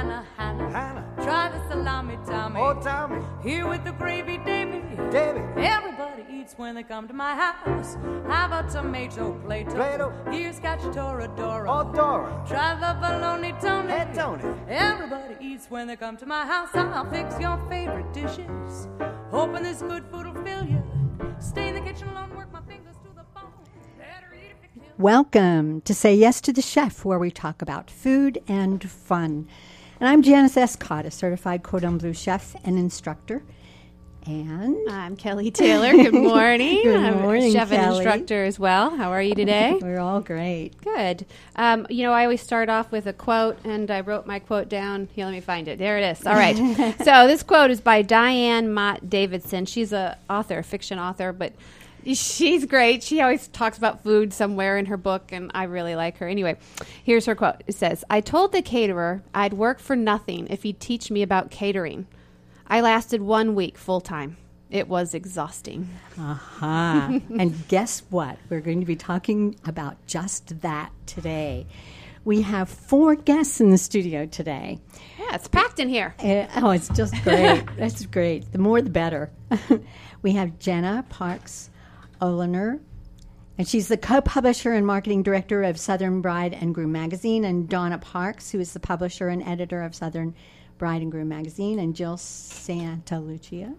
Hannah, Hannah. Hannah. Try the salami, Tommy. Oh, Tommy. Here with the gravy, Davy. Davy. Everybody eats when they come to my house. Have a tomato, Plato. Plato. Here's Cacciatore, Dora. Oh, Dora. Try the bologna, Tony. Hey, Tony. Everybody eats when they come to my house. I'll fix your favorite dishes. Hoping this good food will fill you. Stay in the kitchen alone, work my fingers to the bone. Better eat if you kill. Welcome to Say Yes to the Chef, where we talk about food and fun. And I'm Janice Escott, a certified Cordon Bleu chef and instructor. And I'm Kelly Taylor. Good morning. Good morning, I'm a chef and Kelly. instructor as well. How are you today? We're all great. Good. I always start off with a quote, and I wrote my quote down. Here, let me find it. There it is. All right. So this quote is by Diane Mott Davidson. She's a fiction author, but she's great. She always talks about food somewhere in her book, and I really like her. Anyway, here's her quote. It says, "I told the caterer I'd work for nothing if he'd teach me about catering. I lasted 1 week full-time. It was exhausting." Aha. And guess what? We're going to be talking about just that today. We have 4 guests in the studio today. Yeah, it's packed in here. It's just great. That's great. The more, the better. We have Jenna Parks Oliner, and she's the co-publisher and marketing director of Southern Bride and Groom magazine, and Donna Parks, who is the publisher and editor of Southern Bride and Groom magazine, and Jill Santalucia.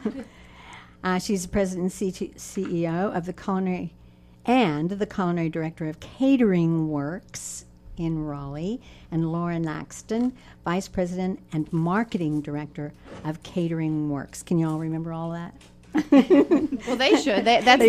She's the president and CEO of the culinary director of Catering Works in Raleigh, and Lauren Laxton, vice president and marketing director of Catering Works. Can you all remember all that? Well, they should. That's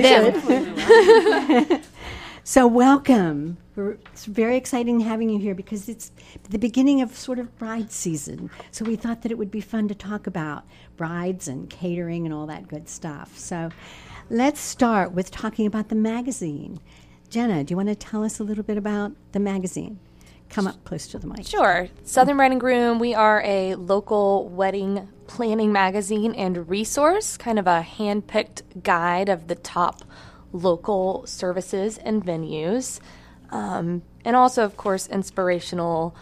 them. So welcome. It's very exciting having you here because it's the beginning of sort of bride season. So we thought that it would be fun to talk about brides and catering and all that good stuff. So let's start with talking about the magazine. Jenna, do you want to tell us a little bit about the magazine? Come up close to the mic. Sure. Southern Bride and Groom, we are a local wedding planning magazine and resource, kind of a hand-picked guide of the top local services and venues, and also, of course, inspirational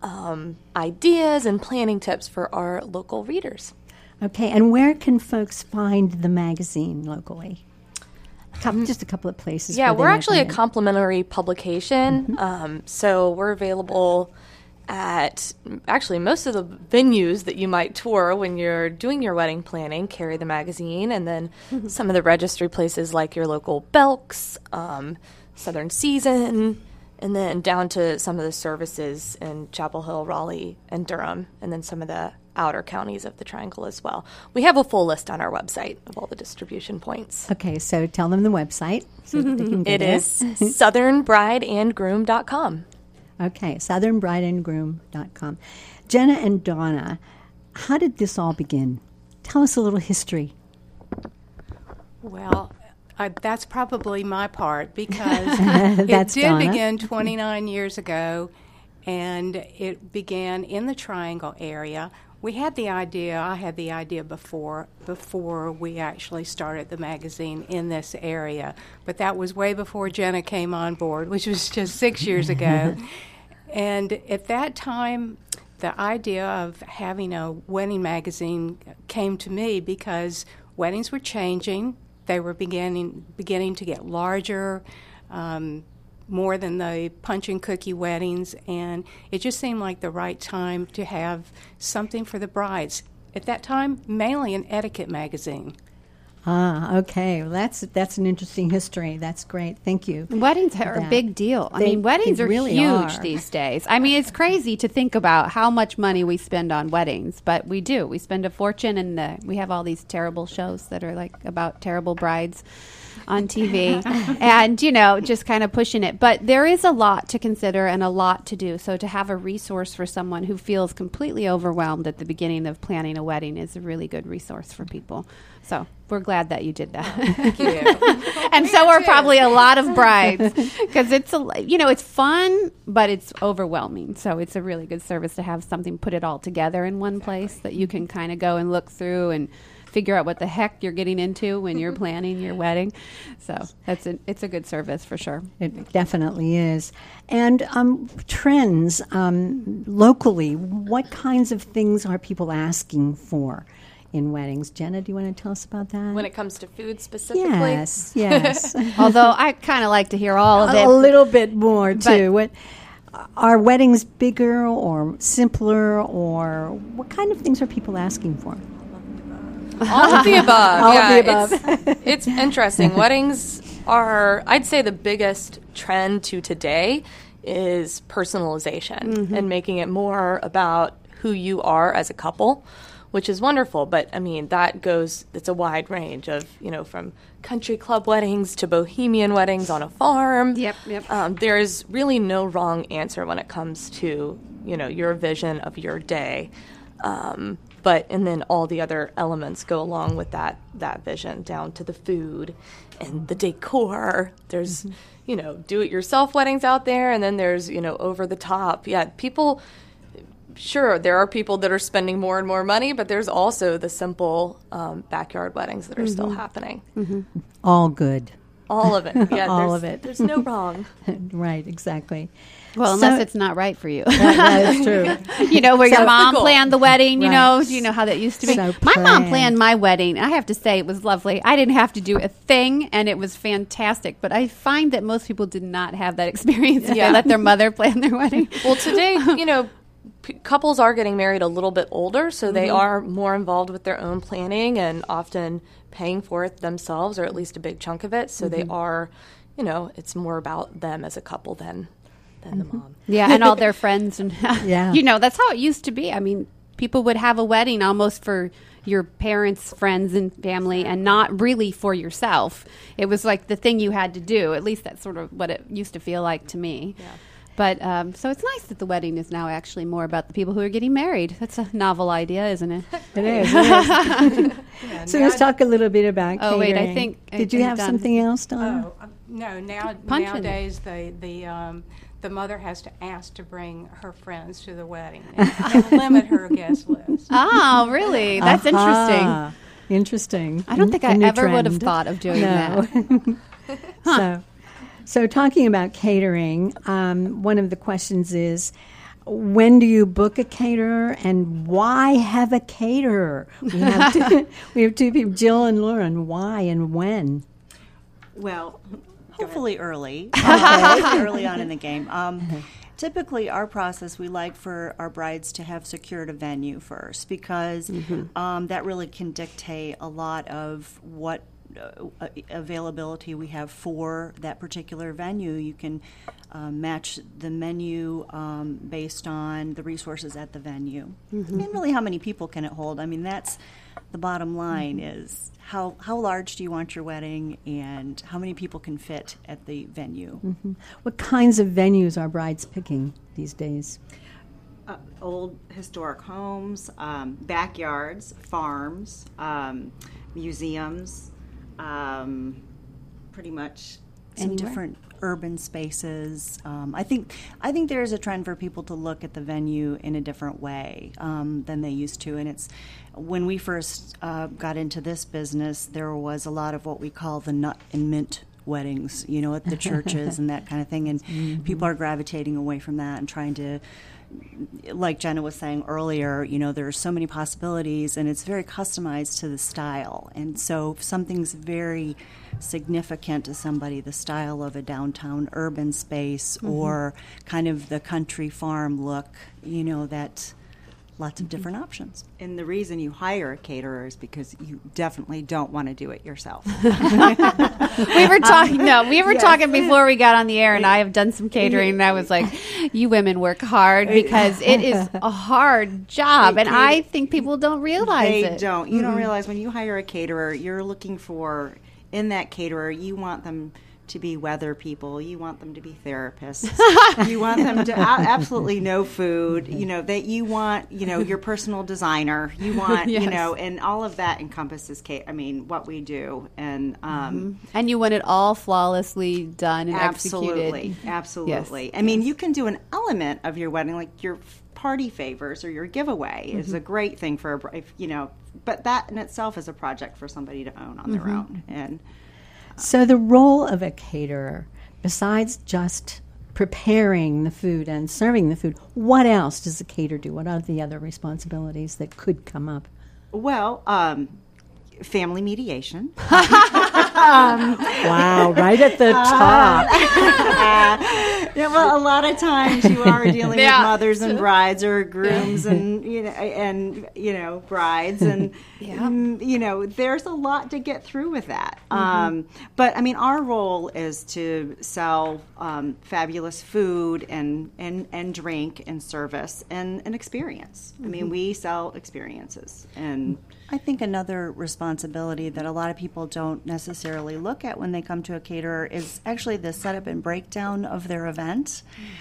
ideas and planning tips for our local readers. Okay, and where can folks find the magazine locally? Just a couple of places. Yeah, where they we're might actually a find it. complimentary publication, so we're available at actually most of the venues that you might tour when you're doing your wedding planning carry the magazine, and then some of the registry places like your local Belks, Southern Season, and then down to some of the services in Chapel Hill, Raleigh, and Durham, and then some of the outer counties of the Triangle as well. We have a full list on our website of all the distribution points. Okay, so tell them the website so that they can get It there. is southernbrideandgroom.com. Okay, southernbrideandgroom.com. Jenna and Donna, how did this all begin? Tell us a little history. Well, that's probably my part because That's it did Donna. begin 29 years ago, and it began in the Triangle area. I had the idea before we actually started the magazine in this area, but that was way before Jenna came on board, which was just 6 years ago. And at that time, the idea of having a wedding magazine came to me because weddings were changing. They were beginning to get larger, more than the punch and cookie weddings, and it just seemed like the right time to have something for the brides. At that time, mainly an etiquette magazine. Ah, okay. Well, that's an interesting history. That's great. Thank you. Weddings are a big deal. Weddings they are really huge are. these days. It's crazy to think about how much money we spend on weddings, but we do. We spend a fortune, and we have all these terrible shows that are like about terrible brides on TV and, just kind of pushing it. But there is a lot to consider and a lot to do. So to have a resource for someone who feels completely overwhelmed at the beginning of planning a wedding is a really good resource for people. So we're glad that you did that. Thank you. And so are probably a lot of brides because it's fun, but it's overwhelming. So it's a really good service to have something, put it all together in one place that you can kind of go and look through and figure out what the heck you're getting into when you're planning your wedding. So it's a good service for sure. It definitely is. And trends locally, what kinds of things are people asking for in weddings? Jenna, do you want to tell us about that? When it comes to food specifically? Yes. Although I kind of like to hear all of it. A little bit more, too. What are weddings bigger or simpler, or what kind of things are people asking for? All of the above. All of the above. It's interesting. Weddings are, I'd say, the biggest trend to today is personalization and making it more about who you are as a couple, which is wonderful. But, I mean, it's a wide range of, from country club weddings to bohemian weddings on a farm. Yep. There is really no wrong answer when it comes to, your vision of your day. And then all the other elements go along with that vision, down to the food and the decor. There's, do-it-yourself weddings out there, and then there's, over the top. Yeah, people, sure, there are people that are spending more and more money, but there's also the simple backyard weddings that are still happening. All good. All of it. Yeah, all of it. There's no wrong. Right, exactly. Well, unless it's not right for you. That is true. Where your mom cool. planned the wedding, Right. you know how that used to be. So My mom planned. planned my wedding. I have to say it was lovely. I didn't have to do a thing, and it was fantastic. But I find that most people did not have that experience if Yeah. they let their mother plan their wedding. Well, today, couples are getting married a little bit older, so they are more involved with their own planning and often paying for it themselves, or at least a big chunk of it. So they are, it's more about them as a couple than the mom. Yeah, and all their friends. And Yeah. that's how it used to be. I mean, people would have a wedding almost for your parents, friends, and family, and not really for yourself. It was like the thing you had to do. At least that's sort of what it used to feel like to me. Yeah. But so it's nice that the wedding is now actually more about the people who are getting married. That's a novel idea, isn't it? It is. So let's talk a little bit about Oh, wait, I catering. think- Did you I'm have done. something else, Donna? No, Punch in. nowadays the mother has to ask to bring her friends to the wedding and limit her guest list. Oh, really? That's interesting. Aha. Interesting. I don't think A I new ever would have trend. thought of doing No. that. So talking about catering, one of the questions is, when do you book a caterer, and why have a caterer? We have two people, Jill and Lauren. Why and when? Well, hopefully early. Early on in the game. Typically, our process, we like for our brides to have secured a venue first, because that really can dictate a lot of what availability we have for that particular venue. You can match the menu based on the resources at the venue, and really how many people can it hold. I mean, that's the bottom line, is how large do you want your wedding, and how many people can fit at the venue. What kinds of venues are brides picking these days? Old historic homes, backyards, farms, museums, pretty much. Some different urban spaces. I think there is a trend for people to look at the venue in a different way than they used to. And it's when we first got into this business, there was a lot of what we call the nut and mint weddings, at the churches and that kind of thing. And people are gravitating away from that and trying to, like Jenna was saying earlier, there are so many possibilities, and it's very customized to the style. And so if something's very significant to somebody, the style of a downtown urban space or kind of the country farm look, that lots of different options. And the reason you hire a caterer is because you definitely don't want to do it yourself. We were talking. Talking before we got on the air, and I have done some catering. And I was like, "You women work hard, because it is a hard job, and I think people don't realize They it." don't. You don't realize when you hire a caterer, you're looking for, in that caterer, you want them to be weather people. You want them to be therapists. You want them to absolutely know food. That you want, your personal designer. You want, Yes. and all of that encompasses what we do. And And you want it all flawlessly done and absolutely, executed. absolutely. Yes. I mean, you can do an element of your wedding, like your party favors or your giveaway is a great thing for but that in itself is a project for somebody to own on their own. And So the role of a caterer, besides just preparing the food and serving the food, what else does a caterer do? What are the other responsibilities that could come up? well, family mediation. Wow, right at the top. Yeah, well, a lot of times you are dealing with Yeah. mothers and brides or grooms and brides and there's a lot to get through with that. But I mean, our role is to sell fabulous food and drink and service and an experience. I mean, we sell experiences and. I think another responsibility that a lot of people don't necessarily look at when they come to a caterer is actually the setup and breakdown of their event.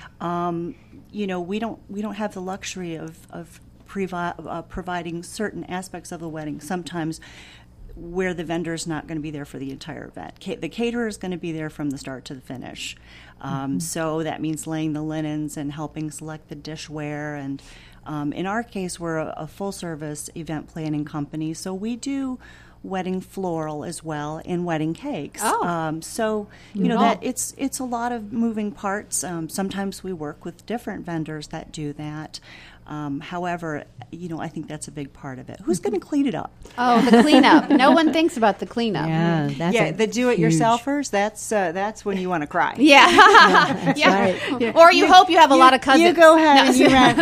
We don't have the luxury of providing certain aspects of the wedding. Sometimes where the vendor's not going to be there for the entire event. The caterer is going to be there from the start to the finish. So that means laying the linens and helping select the dishware. And in our case, we're a full-service event planning company, so we do wedding floral as well and wedding cakes. So that it's a lot of moving parts. Sometimes we work with different vendors that do that. However, I think that's a big part of it. Who's going to clean it up? Oh, the cleanup. No one thinks about the cleanup. Yeah, that's The do-it-yourselfers. That's when you want to cry. Yeah. right. Or you hope you have a lot of cousins. You go ahead and you rent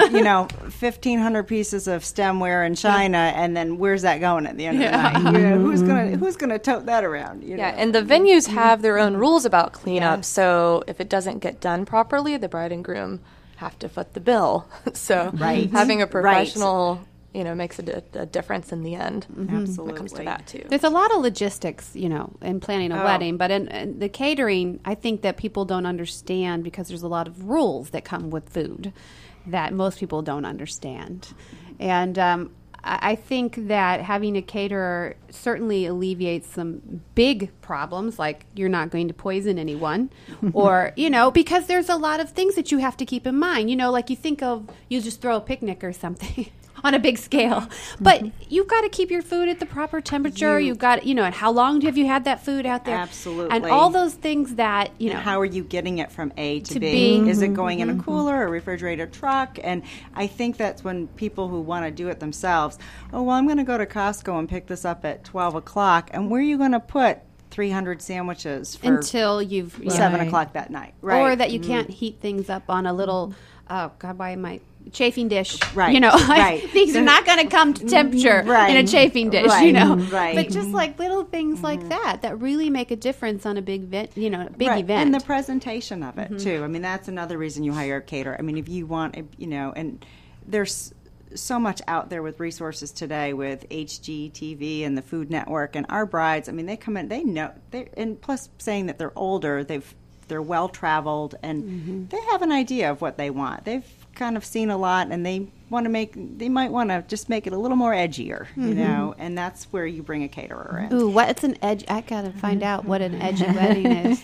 1,500 pieces of stemware in China, and then where's that going at the end of the night? Who's gonna tote that around? Yeah, and the venues have their own rules about cleanup. So if it doesn't get done properly, the bride and groom have to foot the bill. So having a professional, makes a difference in the end. Absolutely. When it comes to that too. There's a lot of logistics, in planning a wedding, but in the catering, I think that people don't understand because there's a lot of rules that come with food that most people don't understand. And I think that having a caterer certainly alleviates some big problems, like you're not going to poison anyone, or, because there's a lot of things that you have to keep in mind. Like you think of, you just throw a picnic or something on a big scale, but you've got to keep your food at the proper temperature. You've got, and how long have you had that food out there? Absolutely. And all those things that, And how are you getting it from A to B? B? Is it going in a cooler or a refrigerated truck? And I think that's when people who want to do it themselves, I'm going to go to Costco and pick this up at 12 o'clock. And where are you going to put 300 sandwiches for until you've 7 o'clock that night? Right. Or that you can't heat things up on a little, why am I... chafing dish, right? Right. Things are not going to come to temperature in a chafing dish, right. But just like little things like that really make a difference on a big event, event. And the presentation of it too. I mean, that's another reason you hire a caterer. I mean, if you want, and there's so much out there with resources today with HGTV and the Food Network and our brides. I mean, they come in, they know, and plus saying that they're older, they're well traveled, and they have an idea of what they want. They've kind of seen a lot, and they might want to just make it a little more edgier, and that's where you bring a caterer in. Ooh, what's an edge? I gotta find out what an edgy wedding is.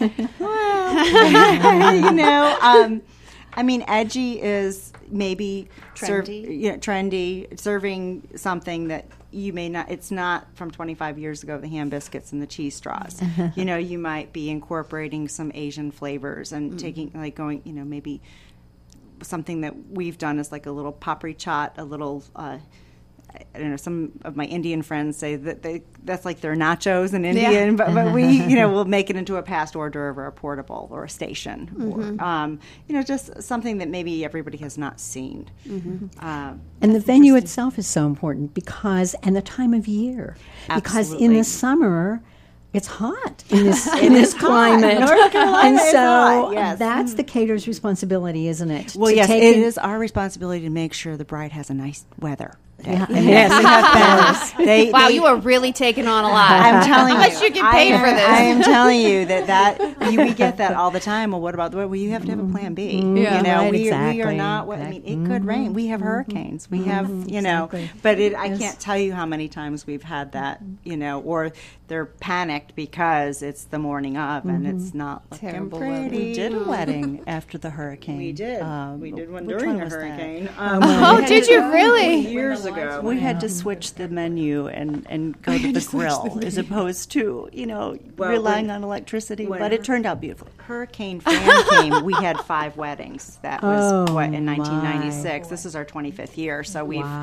Well, I mean, edgy is maybe trendy, serving something that you may not. It's not from 25 years ago, the ham biscuits and the cheese straws. You might be incorporating some Asian flavors and taking, maybe something that we've done is like a little papri chaat, a little, I don't know, some of my Indian friends say that that's like their nachos in Indian, but we, we'll make it into a past hors d'oeuvre or a portable or a station, or, just something that maybe everybody has not seen. And the venue itself is so important and the time of year. Absolutely. Because in the summer, it's hot in this climate. North Carolina and is so hot, yes. that's the caterer's responsibility, isn't it? Well, to yes, take it is our responsibility to make sure the bride has a nice weather. Yeah. And yes, Wow, you are really taking on a lot. I'm telling you. How much you get paid for this? I am telling you we get that all the time. Well, what about the weather? Well, you have to have a plan B. Right, we exactly. are not. I mean, it could rain. We have hurricanes. We have, exactly. but I can't tell you how many times we've had that, or they're panicked because it's the morning of and it's not looking Terrible pretty. weather. We did a wedding after the hurricane. We did. We did one which during one a was that? hurricane. Oh, did you really? Years ago. We had to switch the menu and go to the grill as opposed to, relying on electricity. But it turned out beautiful. Hurricane Fran came, we had 5 weddings. That was in my. 1996. This is our 25th year. So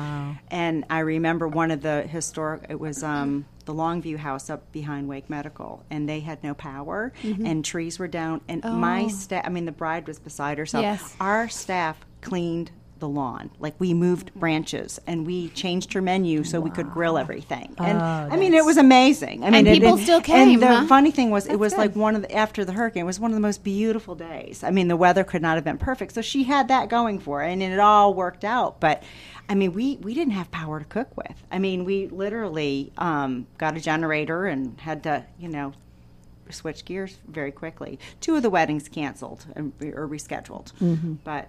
and I remember one of the it was the Longview House up behind Wake Medical, and they had no power, and trees were down. And my staff, the bride was beside herself. Yes. Our staff cleaned the lawn. Like, we moved branches, and we changed her menu so we could grill everything. And it was amazing. And people still came, And the huh? funny thing was, it was like after the hurricane, it was one of the most beautiful days. The weather could not have been perfect, so she had that going for her, and it all worked out. But we didn't have power to cook with. We literally got a generator and had to, switch gears very quickly. 2 of the weddings canceled or rescheduled. But,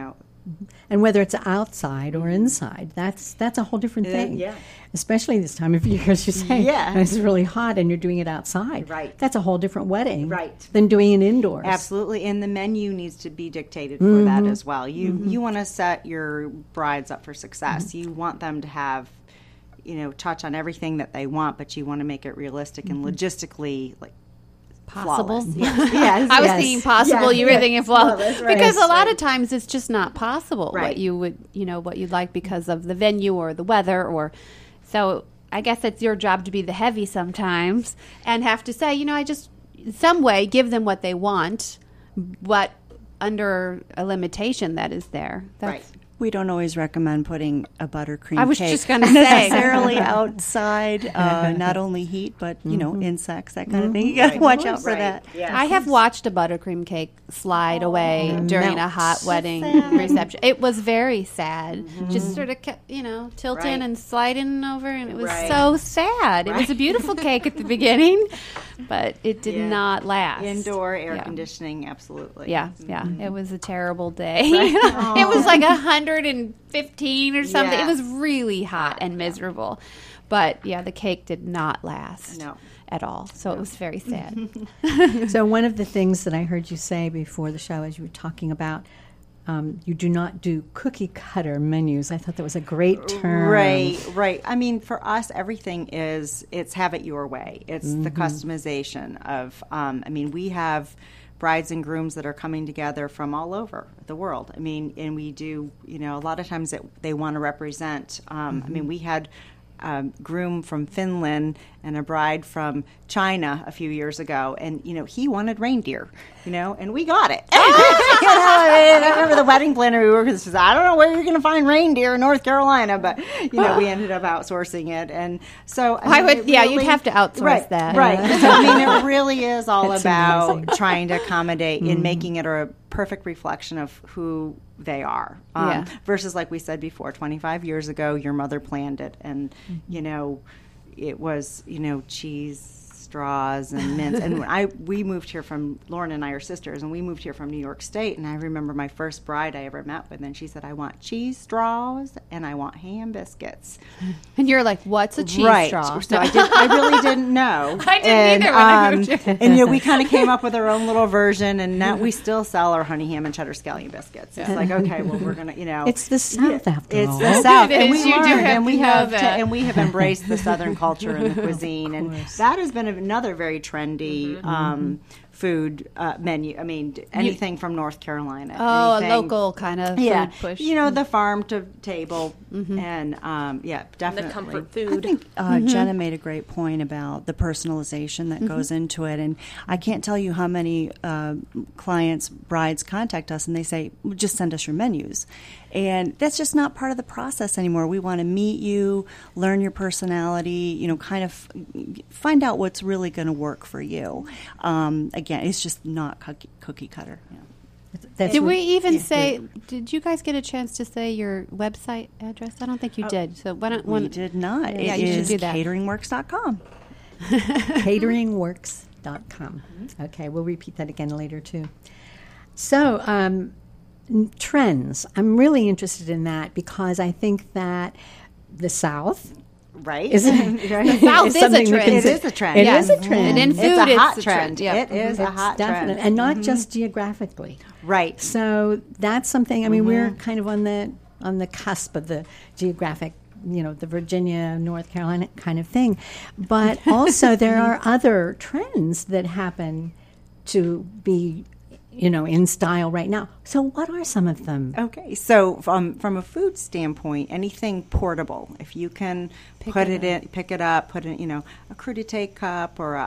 And whether it's outside or inside, that's a whole different thing. Yeah. Especially this time of year, as you say. Yeah. And it's really hot and you're doing it outside. Right. That's a whole different wedding. Right. Than doing it indoors. Absolutely, and the menu needs to be dictated for that as well. You want to set your brides up for success. You want them to have, touch on everything that they want, but you want to make it realistic and logistically Possible. flawless. Yes. I was thinking possible. You were thinking flawless, right. because a lot of times it's just not possible Right. what you would, what you'd like because of the venue or the weather, or so. I guess it's your job to be the heavy sometimes and have to say, I just in some way give them what they want, but under a limitation that is there. Right. We don't always recommend putting a buttercream cake I was just going to say necessarily outside. Not only heat, but insects, that kind of thing. You got to watch out for that. Yes. I have watched a buttercream cake slide away during a hot wedding reception. It was very sad. Just sort of kept, tilting Right. and sliding over, and it was Right. so sad. It was a beautiful cake at the beginning, but it did not last. Indoor air Yeah. conditioning, absolutely. Yeah, yeah. It was a terrible day. It was like 115 or something. Yeah. It was really hot and miserable. But yeah, the cake did not last No. at all. So it was very sad. So one of the things that I heard you say before the show, as you were talking about, you do not do cookie cutter menus. I thought that was a great term. Right. For us, everything it's have it your way. It's the customization of, we have brides and grooms that are coming together from all over the world. And we do, a lot of times they want to represent, we had groom from Finland and a bride from China a few years ago, and he wanted reindeer, and we got it. I remember the wedding planner we worked with says, "I don't know where you're going to find reindeer in North Carolina," but we ended up outsourcing it, and so you'd have to outsource that. right? So it really is all That's about amazing. trying to accommodate and making it a perfect reflection of who they are. Yeah. Versus, like we said before, 25 years ago, your mother planned it, and it was cheese, straws, and mints. And when we moved here from, Lauren and I are sisters, and we moved here from New York State. And I remember my first bride I ever met with, and she said, "I want cheese straws and I want ham biscuits." And you're like, what's a cheese Right. straw? So I really didn't know. I didn't either when I moved here. And we kind of came up with our own little version, and now we still sell our honey ham and cheddar scallion biscuits. It's like, okay, well, we're gonna, It's the South after it's all. the South, It and is. we You do learned, have and we to know have, that. and we have embraced the Southern culture and the cuisine, and that has been another very trendy food menu. Anything from North Carolina. Oh, a anything- local kind of food push. the farm to table, and definitely The comfort I food. think Jenna made a great point about the personalization that goes into it, and I can't tell you how many clients, brides contact us and they say, "Just send us your menus," and that's just not part of the process anymore. We want to meet you, learn your personality, kind of find out what's really going to work for you. Again, it's just not cookie cutter. That's Did what- we even say? Did you guys get a chance to say your website address? I don't think you did. So why don't We did not. Yeah, It you should is do that. cateringworks.com. cateringworks.com. Okay, we'll repeat that again later too. So, trends. I'm really interested in that because I think that the South right. is, South is a something we trend. can It say- is a trend. It Yeah. is a trend. And in It's food, a hot it's a trend. trend. Yeah. It is a It's hot definite, trend. and not just geographically. Right. So that's something. I mean, we're kind of on the cusp of the geographic the Virginia, North Carolina kind of thing. But also there are other trends that happen to be, in style right now. So what are some of them? Okay, so from a food standpoint, anything portable, if you can pick it up, put in, a crudité cup or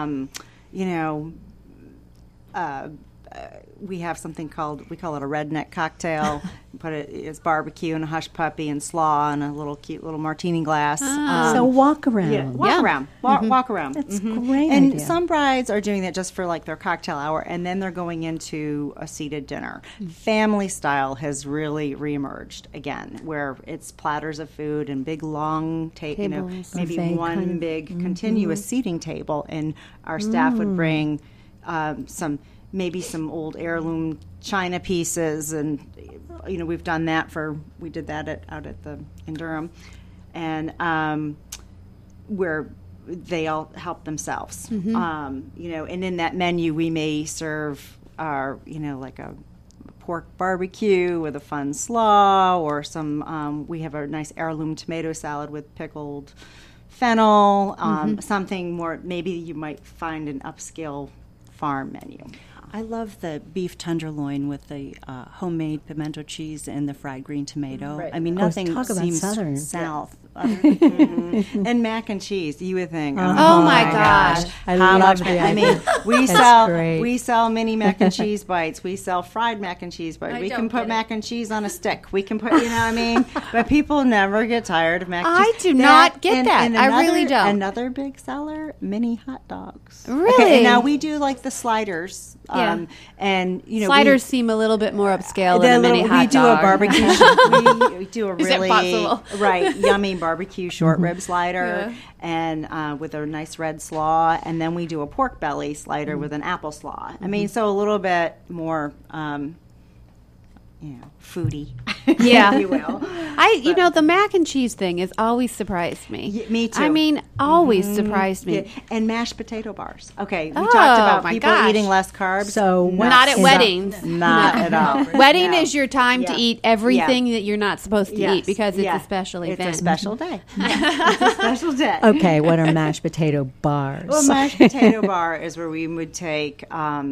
we have something we call it a redneck cocktail. It's barbecue and a hush puppy and slaw and a little cute little martini glass. So walk around. Yeah, walk around. That's a great And idea. some brides are doing that just for like their cocktail hour, and then they're going into a seated dinner. Family style has really reemerged again, where it's platters of food and big long Tables. maybe Buffet one kind of- big continuous seating table, and our staff would bring maybe some old heirloom china pieces, and we've done that we did that out at in Durham, and where they all help themselves. And in that menu we may serve our like a pork barbecue with a fun slaw, or some we have a nice heirloom tomato salad with pickled fennel, something more maybe you might find an upscale farm menu. I love the beef tenderloin with the homemade pimento cheese and the fried green tomato. Right. I mean, Oh, nothing talk about seems Southern. south. And mac and cheese, you would think. Oh my gosh. I How love much? the I idea. mean, we great. sell mini mac and cheese bites. We sell fried mac and cheese bites. We can put mac and cheese on a stick. We can put, But people never get tired of mac and I cheese. do not get that. and I really don't. Another big seller, mini hot dogs. Really? Okay, and now we do like the sliders. Yeah. And Sliders seem a little bit more upscale than a mini hot we do dog. a barbecue. we do a Is it really possible? yummy barbecue short rib slider, and with a nice red slaw, and then we do a pork belly slider with an apple slaw. I mean, so a little bit more, foodie. Yeah. if you will. The mac and cheese thing has always surprised me. Me too. I mean, always surprised me. Yeah, and mashed potato bars. Okay, we Oh, talked about my people gosh. eating less carbs. So Not at is weddings. Not at all. Wedding No. is your time to Yeah. eat everything that you're not supposed to Yes. eat because it's Yeah. a special It's event. a special day. It's a special day. Okay, what are mashed potato bars? Well, mashed potato bar is where we would take,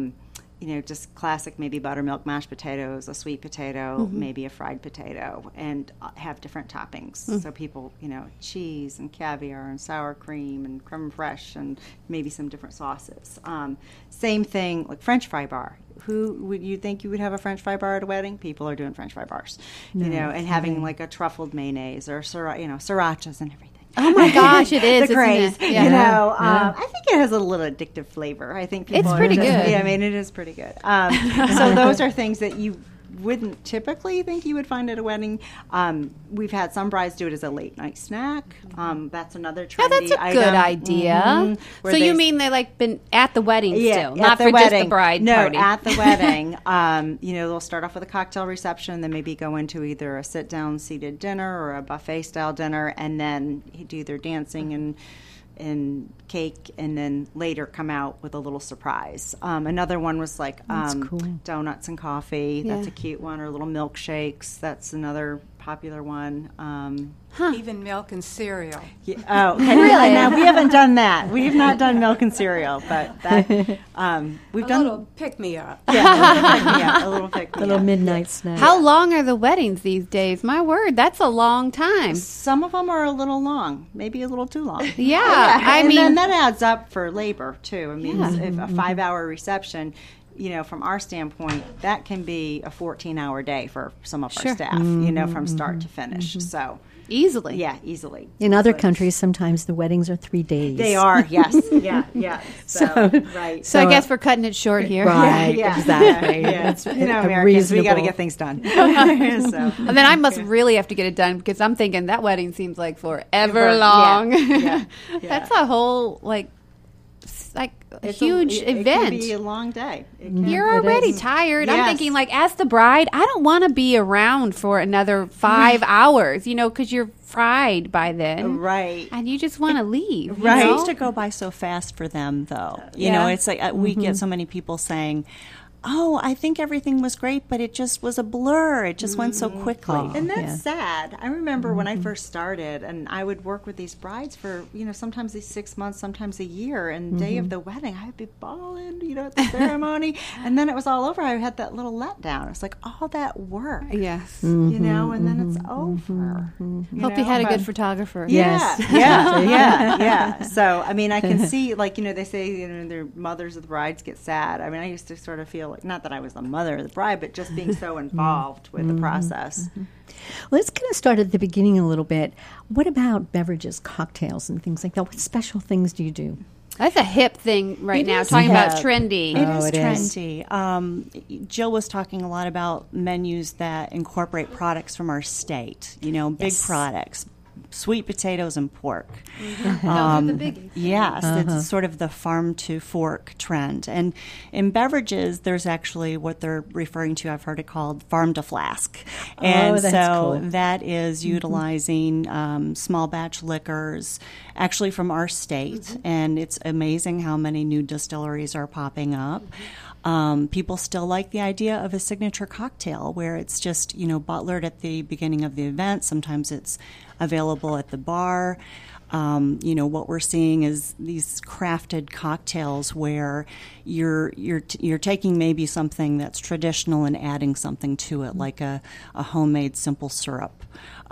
just classic maybe buttermilk mashed potatoes, a sweet potato, maybe a fried potato, and have different toppings. So people, cheese and caviar and sour cream and creme fraiche and maybe some different sauces. Same thing like French fry bar. Who would you think you would have a French fry bar at a wedding? People are doing French fry bars, and having like a truffled mayonnaise or srirachas and everything. Oh my gosh, it is. The craze, isn't it? Yeah. I think it has a little addictive flavor. I think people It's are pretty just- good. Yeah, I mean, it is pretty good. So those are things that you wouldn't typically think you would find at a wedding. We've had some brides do it as a late night snack. That's another trendy Yeah, that's a item. good idea. Where So you they- mean they been at the wedding still, at not the for wedding. just the bride no, party? at the wedding. They'll start off with a cocktail reception, then maybe go into either a sit-down seated dinner or a buffet-style dinner, and then do their dancing and cake, and then later come out with a little surprise. Another one was like cool. donuts and coffee. That's Yeah. a cute one. Or little milkshakes. That's another popular one. Even milk and cereal. Yeah, oh, okay. Really? No, we haven't done that. We've not done milk and cereal, but that we've A done. little pick-me-up. Yeah, a little pick me Little up. midnight snack. How long are the weddings these days? My word, that's a long time. Some of them are a little long, maybe a little too long. Yeah, I and mean, then that adds up for labor too. I mean, if a 5-hour reception, from our standpoint, that can be a 14-hour day for some of our staff. From start to finish. So easily. yeah, easily. In other countries, sometimes the weddings are 3 days. They are. Yes. Yeah. So right. So I guess we're cutting it short here. Right, Yeah. exactly. Yeah. It's Americans, we got to reasonable. get things done. So. And then I must really have to get it done because I'm thinking that wedding seems like forever Yeah, long. yeah. That's a whole a huge It event. can be a long day. It can. You're already tired. I'm Yes. thinking, as the bride, I don't want to be around for another 5 hours, because you're fried by then. Right. And you just want to leave. you Right. It know? used to go by so fast for them, though. You Yeah. know, it's like we get so many people saying, oh, I think everything was great, but it just was a blur. It just went so quickly. And that's sad. I remember when I first started, and I would work with these brides for, sometimes these 6 months, sometimes a year, and day of the wedding, I'd be bawling, at the ceremony, and then it was all over. I had that little letdown. It's like all that work, Yes. and then it's over. Hope you had a good photographer. Yes. Yeah. So, I mean, I can see, they say, their mothers of the brides get sad. I mean, I used to sort of feel like, not that I was the mother of the bride, but just being so involved with the process. Let's kind of start at the beginning a little bit. What about beverages, cocktails, and things like that? What special things do you do? That's a hip thing right now, is talking about hip. trendy. It is it is. trendy. Jill was talking a lot about menus that incorporate products from our state, big products. Sweet potatoes and pork. Those are the biggies. Yes, it's sort of the farm to fork trend. And in beverages, there's actually what they're referring to, I've heard it called farm to flask. And that's so cool. that is utilizing small batch liquors actually from our state. And it's amazing how many new distilleries are popping up. People still like the idea of a signature cocktail where it's just, butlered at the beginning of the event. Sometimes it's available at the bar. What we're seeing is these crafted cocktails where you're taking maybe something that's traditional and adding something to it, like a homemade simple syrup.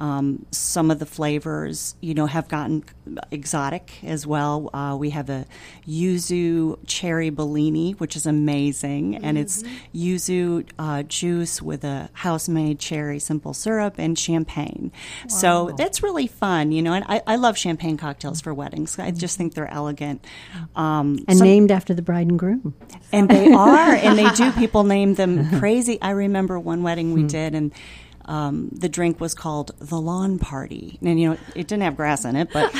Some of the flavors, have gotten exotic as well. We have a yuzu cherry Bellini, which is amazing, and it's yuzu juice with a house-made cherry simple syrup and champagne. Wow. So that's really fun, and I love champagne cocktails for weddings. I just think they're elegant. And named after the bride and groom. And they are, and they do. People name them crazy. I remember one wedding we did, and the drink was called the lawn party, and it didn't have grass in it, but Put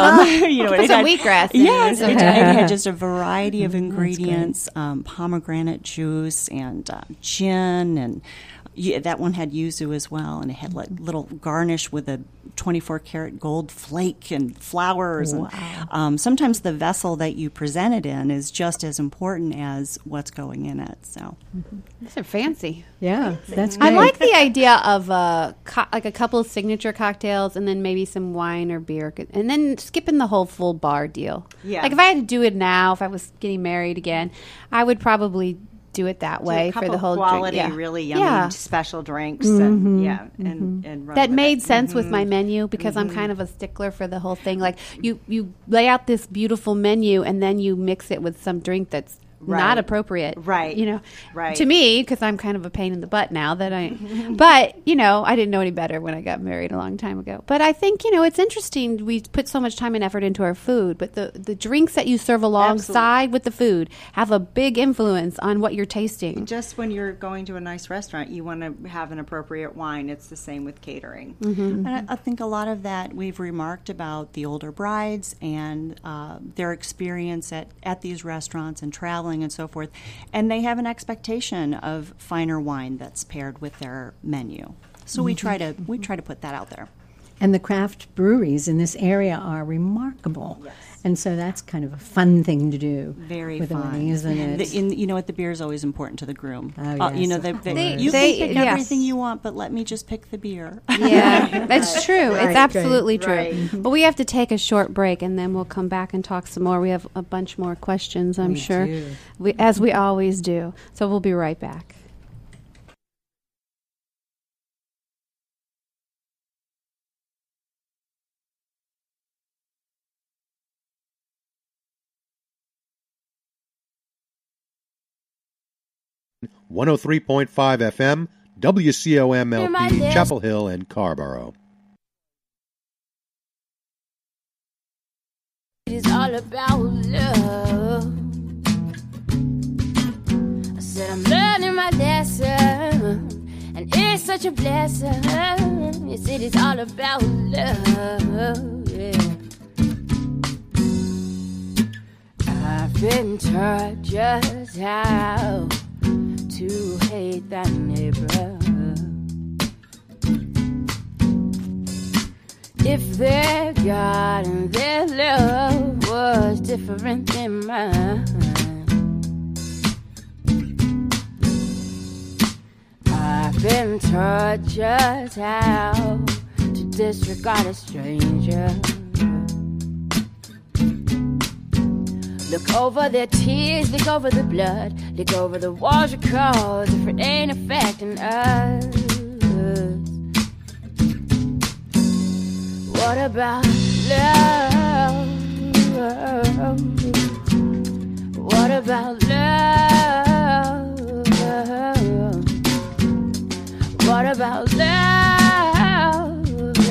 it some had wheatgrass in yes, it. it had just a variety of ingredients, pomegranate juice and gin, and that one had yuzu as well, and it had like little garnish with a 24-karat gold flake and flowers. Wow. And sometimes the vessel that you present it in is just as important as what's going in it. So These are fancy. Yeah, that's great. I like the idea of like a couple of signature cocktails and then maybe some wine or beer, and then skipping the whole full bar deal. Yeah. Like if I had to do it now, if I was getting married again, I would probably do it that way a for couple the whole quality, drink. really yummy Yeah. special drinks, and run That with made it. sense with my menu because I'm kind of a stickler for the whole thing. Like you lay out this beautiful menu and then you mix it with some drink that's Right. not appropriate. Right. Right. To me, because I'm kind of a pain in the butt now but I didn't know any better when I got married a long time ago. But I think, it's interesting. We put so much time and effort into our food, but the drinks that you serve alongside with the food have a big influence on what you're tasting. Just when you're going to a nice restaurant, you want to have an appropriate wine. It's the same with catering. And I think a lot of that we've remarked about the older brides and their experience at these restaurants and traveling and so forth, and they have an expectation of finer wine that's paired with their menu. So we try to put that out there. And the craft breweries in this area are remarkable. Yes. And so that's kind of a fun thing to do. Very with fun, a wedding, isn't it? The beer is always important to the groom. Oh, yes. You can pick everything you want, but let me just pick the beer. Yeah, that's true. Right. It's absolutely true. Right. But we have to take a short break, and then we'll come back and talk some more. We have a bunch more questions, I'm sure, as we always do. So we'll be right back. .3.5 FM, WCOM-LP, Chapel Hill and Carborough. It is all about love. I said I'm learning my lesson, and it's such a blessing. Yes, it is all about love. Yeah. I've been taught just how to hate that neighbor. If their God and their love was different than mine, been taught just how to disregard a stranger. Look over their tears, look over the blood, look over the walls of cause if it ain't affecting us. What about love? What about love? What about love?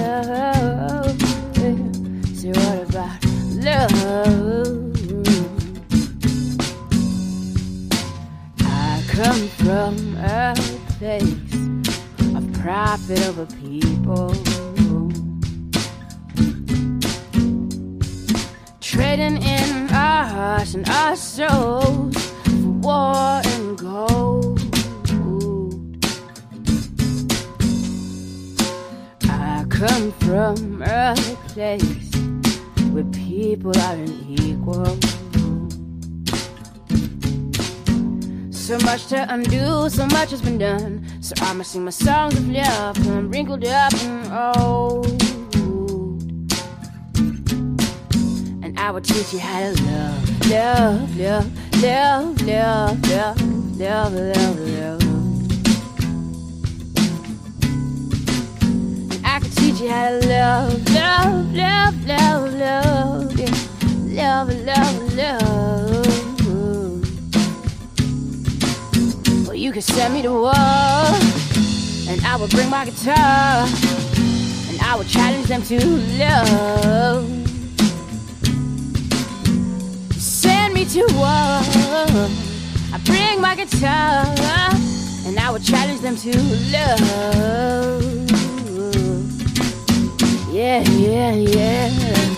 Say what about love? I come from a place of profit over people, trading in our hearts and our souls for war and gold. I come from a place where people are unequal. So much to undo, so much has been done. So I'ma sing my songs of love till I'm wrinkled up and old. And I will teach you how to love, love, love, love, love, love, love, love, love. And I can teach you how to love, love, love, love, love, yeah. Love, love, love. Well, you can send me to war, and I will bring my guitar, and I will challenge them to love. Send me to war, I bring my guitar, and I will challenge them to love. Yeah, yeah, yeah.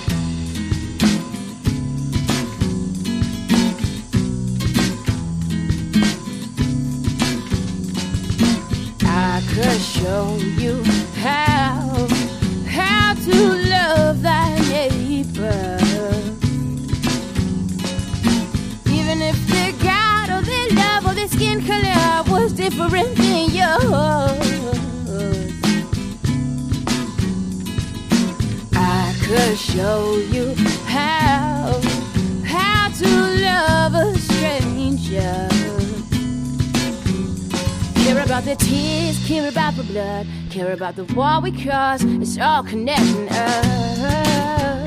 I could show you how to love thy neighbor, even if their God or their love or their skin color was different than yours. I could show you how to love a stranger. Care about the tears, care about the blood, care about the war we cause. It's all connecting us.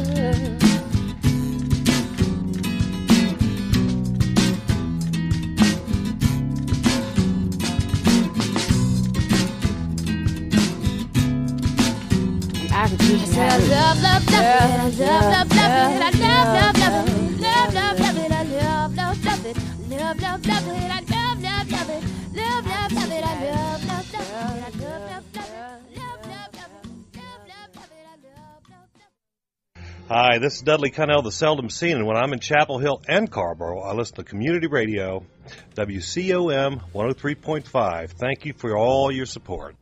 I could teach you how to love, love, love, love, love, love, love, love, love, love, love, love, love it, I love, love, love it, love, love, love it, I love, love, love it. Love, love, love it, I love, love, love it, I love, love, love it, love, love, love it, love, love, love it, I love, love, love it. Hi, this is Dudley Cunnell, the Seldom Seen, and when I'm in Chapel Hill and Carborough, I listen to Community Radio, WCOM 103.5. Thank you for all your support.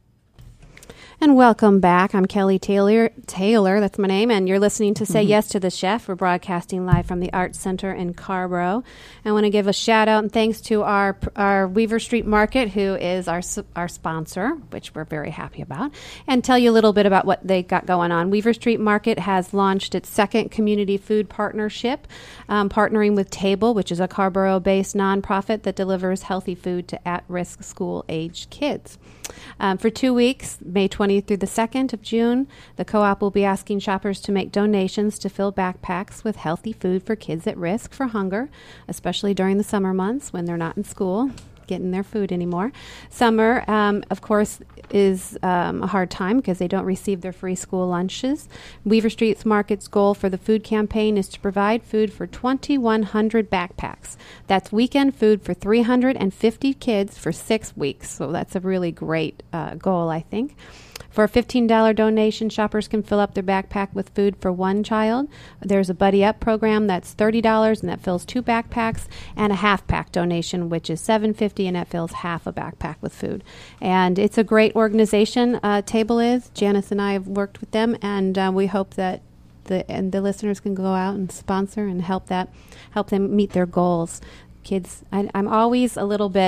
And welcome back. I'm Kelly Taylor, that's my name, and you're listening to Say Yes to the Chef. We're broadcasting live from the Arts Center in Carborough. I want to give a shout out and thanks to our Weaver Street Market, who is our sponsor, which we're very happy about, and tell you a little bit about what they got going on. Weaver Street Market has launched its second community food partnership, partnering with Table, which is a Carborough-based nonprofit that delivers healthy food to at-risk school-aged kids. For 2 weeks, May 20th through the 2nd of June, the co-op will be asking shoppers to make donations to fill backpacks with healthy food for kids at risk for hunger, especially during the summer months when they're not in school getting their food anymore. Summer, of course, is a hard time because they don't receive their free school lunches. Weaver Street Market's goal for the food campaign is to provide food for 2,100 backpacks. That's weekend food for 350 kids for 6 weeks. So that's a really great goal, I think. For a $15 donation, shoppers can fill up their backpack with food for one child. There's a Buddy Up program that's $30, and that fills 2 backpacks, and a half-pack donation, which is $7.50, and that fills half a backpack with food. And it's a great organization, Table is. Janice and I have worked with them, and we hope that the listeners can go out and sponsor and help them meet their goals. Kids, I'm always a little bit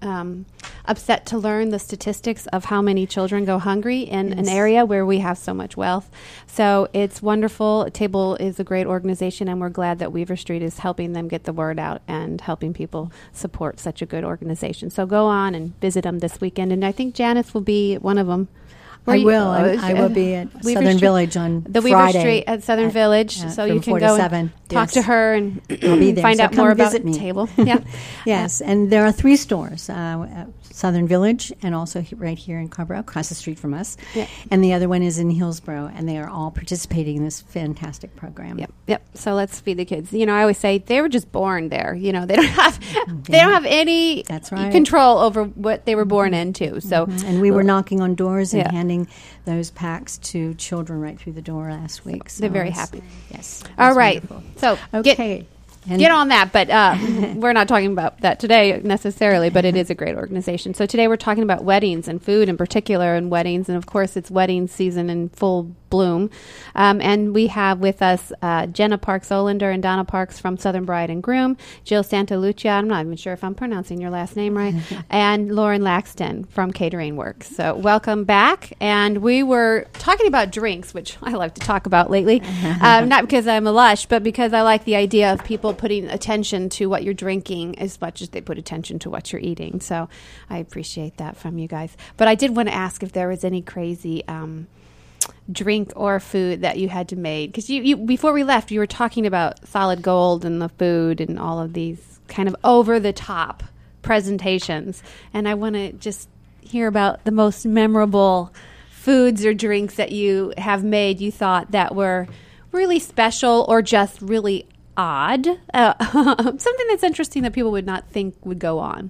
upset to learn the statistics of how many children go hungry in an area where we have so much wealth. So it's wonderful. Table is a great organization, and we're glad that Weaver Street is helping them get the word out and helping people support such a good organization. So go on and visit them this weekend. And I think Janice will be one of them. I will be at Weaver Southern Street, Village on the Friday. Weaver Street at Southern Village, so you can go and talk to her and find out more about the table. Yeah. Yes, and there are 3 stores, at Southern Village and also right here in Carborough, across the street from us. Yeah. And the other one is in Hillsborough, and they are all participating in this fantastic program. Yep. So let's feed the kids. You know, I always say they were just born there. You know, they don't have any control over what they were born into. So, and we were knocking on doors and handing those packs to children right through the door last week. So they're very happy. Yes. All right. Wonderful. So okay. Get on that, but we're not talking about that today necessarily, but it is a great organization. So today we're talking about weddings and food in particular, and weddings, and of course it's wedding season in full bloom. And we have with us Jenna Parks-Olander and Donna Parks from Southern Bride and Groom, Jill Santalucia, I'm not even sure if I'm pronouncing your last name right, and Lauren Laxton from Catering Works. So welcome back. And we were talking about drinks, which I like to talk about lately, not because I'm a lush, but because I like the idea of people putting attention to what you're drinking as much as they put attention to what you're eating. So I appreciate that from you guys. But I did want to ask if there was any crazy drink or food that you had to make, because you before we left, you were talking about Solid Gold and the food and all of these kind of over the top presentations, and I want to just hear about the most memorable foods or drinks that you have made you thought that were really special or just really odd, something that's interesting that people would not think would go on.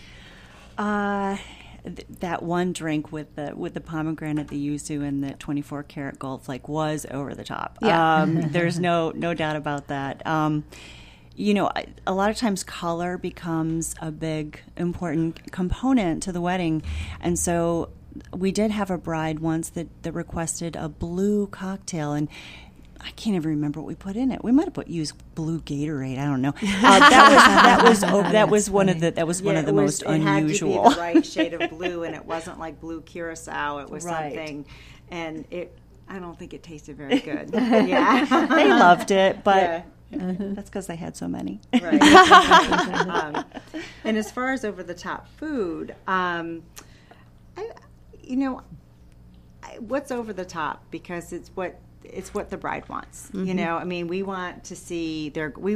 That one drink with the pomegranate, the yuzu, and the 24 karat gold flake was over the top. Yeah. There's no doubt about that. You know, a lot of times color becomes a big important component to the wedding, and so we did have a bride once that requested a blue cocktail, and I can't even remember what we put in it. We might have used blue Gatorade. I don't know. That was one of the most unusual. It had to be the right shade of blue, and it wasn't like blue curacao. It was something, and I don't think it tasted very good. Yeah, they loved it, but that's because they had so many. Right. And as far as over the top food, what's over the top, because it's what the bride wants. Mm-hmm. You know, I mean, we want to see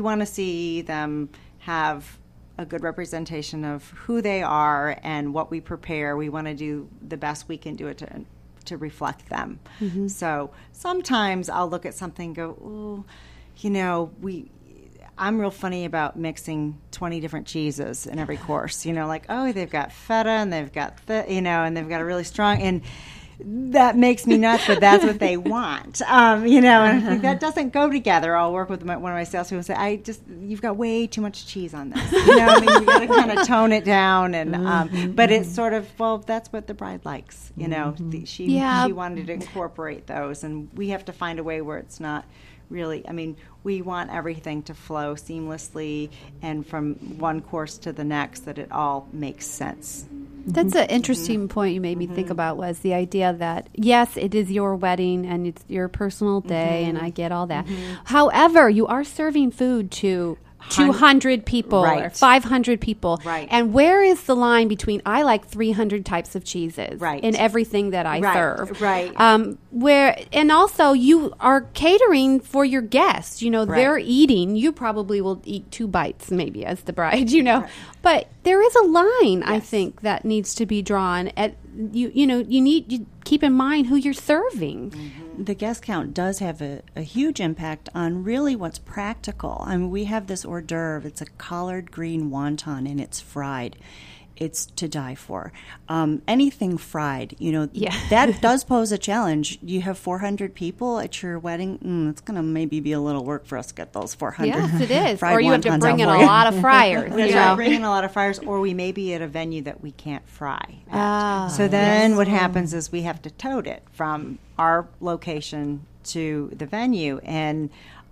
them have a good representation of who they are and what we prepare. We want to do the best we can do it to reflect them. Mm-hmm. So sometimes I'll look at something and go, ooh, you know, I'm real funny about mixing 20 different cheeses in every course. You know, like, oh, they've got feta and they've got and they've got a really strong, and that makes me nuts, but that's what they want. And I think that doesn't go together. I'll work with one of my salespeople and say, you've got way too much cheese on this. You got to kind of tone it down. And but it's sort of, well, that's what the bride likes. You know, she wanted to incorporate those, and we have to find a way where it's not really, we want everything to flow seamlessly and from one course to the next, that it all makes sense. That's an interesting point you made me think about, was the idea that, yes, it is your wedding and it's your personal day, and I get all that. However, you are serving food to 200 people or 500 people. Right. And where is the line between, I like 300 types of cheeses in everything that I serve? Right. And also you are catering for your guests. You know, they're eating. You probably will eat 2 bites maybe as the bride, But there is a line, I think, that needs to be drawn at, you keep in mind who you're serving. The guest count does have a huge impact on really what's practical. We have this hors d'oeuvre. It's a collard green wonton, and it's fried. It's to die for. Anything fried, that does pose a challenge. You have 400 people at your wedding. It's going to maybe be a little work for us to get those 400. Yes, it is. Or you have to bring in a lot of fryers. Bring in a lot of fryers, or we may be at a venue that we can't fry at. So then what happens is we have to tote it from our location to the venue, and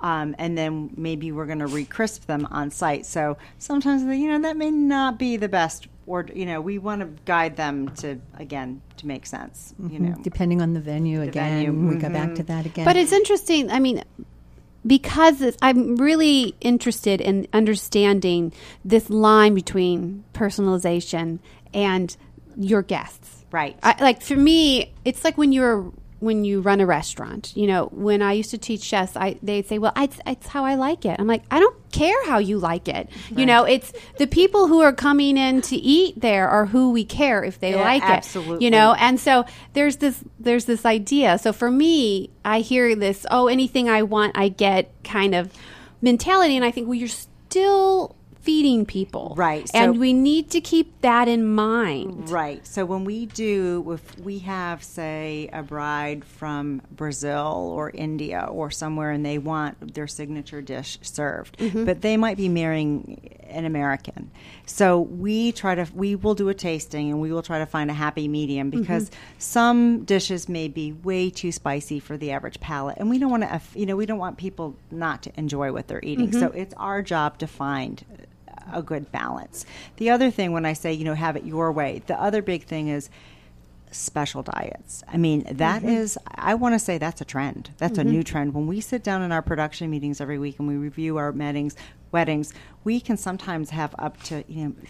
and then maybe we're going to re-crisp them on site. So sometimes, that may not be the best, or, we want to guide them to make sense, Depending on the venue again. We go back to that again. But it's interesting. I mean, because I'm really interested in understanding this line between personalization and your guests. Right. Like for me, it's like when you run a restaurant. When I used to teach chefs, they'd say, "Well, it's how I like it." I'm like, I don't care how you like it. Right. It's the people who are coming in to eat there are who we care if they like absolutely. it. And so there's this idea. So for me, I hear this, anything I want, I get kind of mentality, and I think, well, you're still feeding people. Right. And we need to keep that in mind. Right. So when if we have, say, a bride from Brazil or India or somewhere, and they want their signature dish served, but they might be marrying an American. So we will do a tasting, and we will try to find a happy medium, because some dishes may be way too spicy for the average palate, and we don't want to, we don't want people not to enjoy what they're eating. So it's our job to find a good balance. The other thing, when I say, have it your way, the other big thing is special diets. I mean, that is, I want to say that's a trend. That's a new trend. When we sit down in our production meetings every week and we review our weddings, we can sometimes have up to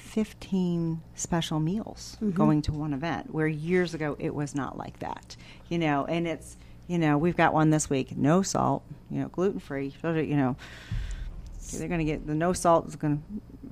15 special meals going to one event, where years ago it was not like that. And it's, we've got one this week, no salt, gluten-free, they're going to get the no salt it's going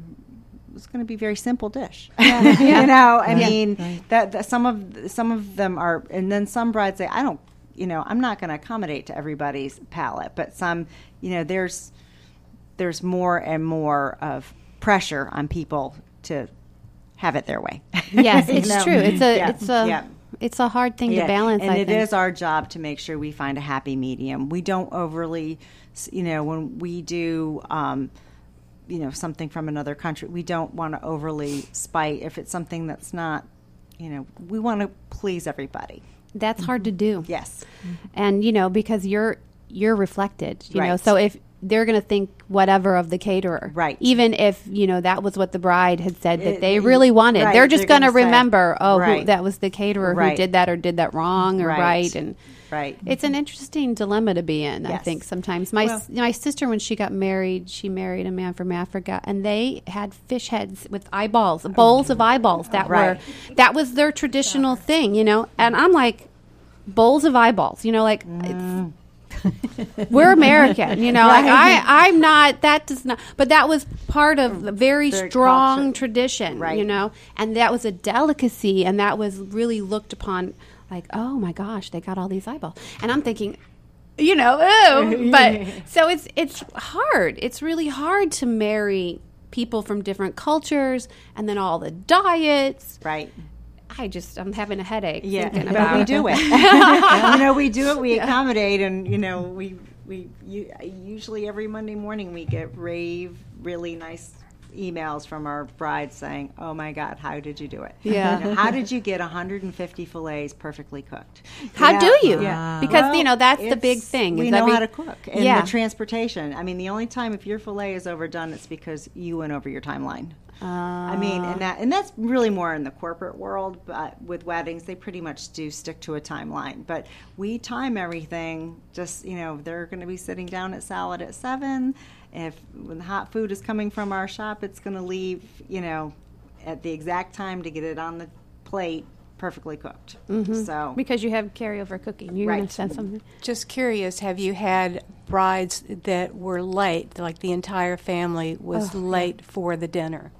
to be a very simple dish. I mean, that some of them are, and then some brides say, I don't, I'm not going to accommodate to everybody's palate, but some, there's more and more of pressure on people to have it their way. Yes, it's true. It's a hard thing to balance. And it is our job to make sure we find a happy medium. We don't overly, when we do, something from another country, we don't want to overly spite. If it's something that's not, we want to please everybody. That's hard to do. Yes. And, because you're reflected, right. So if they're going to think whatever of the caterer. Right. Even if, that was what the bride had said that they really wanted. Right. They're just going to remember, right. that was the caterer who did that or did that wrong or right. And right. It's an interesting dilemma to be in, I think, sometimes. My sister, when she got married, she married a man from Africa, and they had fish heads with eyeballs, bowls of eyeballs. That was their traditional thing, And I'm like, bowls of eyeballs, we're American, I'm not, that does not, but that was part of a very strong tradition, and that was a delicacy, and that was really looked upon like, oh my gosh, they got all these eyeballs. And I'm thinking, ooh. But so it's hard. It's really hard to marry people from different cultures, and then all the diets. Right. I'm having a headache. Yeah, thinking but about we it. do it. We do it. We accommodate, and we usually every Monday morning we get really nice emails from our brides saying, "Oh my God, how did you do it? Yeah, how did you get 150 fillets perfectly cooked? How do you? Yeah. Because that's the big thing. We know how to cook, and the transportation. I mean, the only time if your fillet is overdone, it's because you went over your timeline. I mean, and that's really more in the corporate world, but with weddings, they pretty much do stick to a timeline. But we time everything. Just they're going to be sitting down at salad at 7. When the hot food is coming from our shop, it's going to leave at the exact time to get it on the plate, perfectly cooked. So because you have carryover cooking, you're going to say something. Just curious, have you had brides that were late, like the entire family was late for the dinner?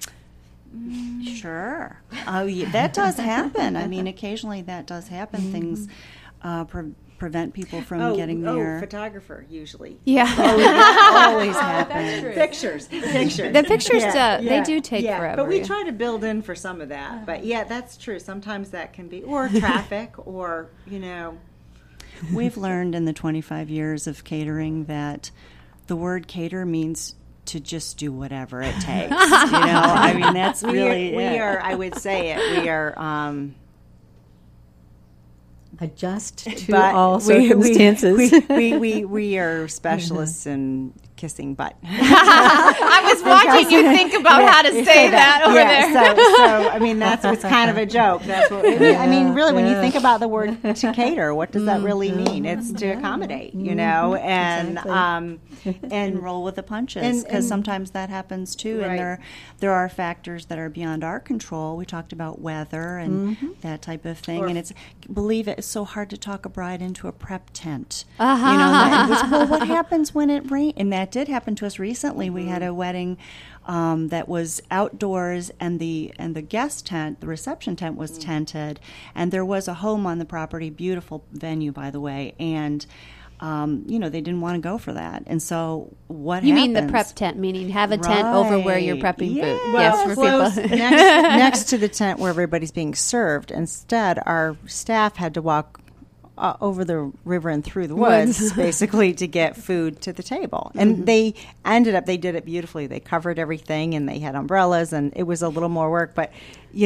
Sure. That does happen. I mean, occasionally that does happen. Things prevent people from getting there. Photographer, usually. Yeah. Always happens. Pictures. The pictures, they do take forever. But we try to build in for some of that. But that's true. Sometimes that can be, or traffic, or, We've learned in the 25 years of catering that the word cater means to just do whatever it takes. I mean, that's really we are. I would say it. We are. adjust to But all we- circumstances. We are specialists in kissing butt. I was watching you think about how to say that over there. So I mean, it's kind of a joke. That's what I mean. Really, when you think about the word to cater, what does that really mean? It's to accommodate, and and roll with the punches, because and- sometimes that happens too. Right. And there are factors that are beyond our control. We talked about weather and that type of thing, and believe it, it's so hard to talk a bride into a prep tent. Well, what happens when it rains? And that did happen to us recently. We had a wedding that was outdoors, and the guest tent, the reception tent, was tented, and there was a home on the property, beautiful venue, by the way, and they didn't want to go for that. And so what You happens? mean the prep tent, meaning have a tent over where you're prepping food. Well, For close people. next to the tent where everybody's being served. Instead, our staff had to walk over the river and through the woods, basically, to get food to the table. And they did it beautifully. They covered everything, and they had umbrellas, and it was a little more work. But,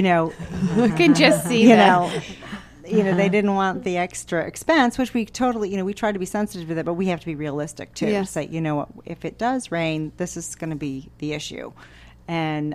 I can just see that. They didn't want the extra expense, which we totally, we try to be sensitive to that, but we have to be realistic too. Yeah. Say, what, if it does rain, this is going to be the issue. And,